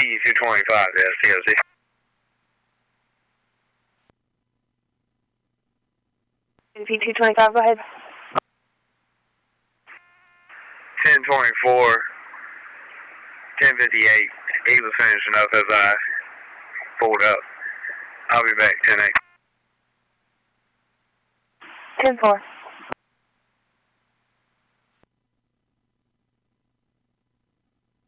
VT-225, COC. VT-225, go ahead. 1024, 1058. He was finishing up as I pulled up. I'll be back 10-8. 10-4.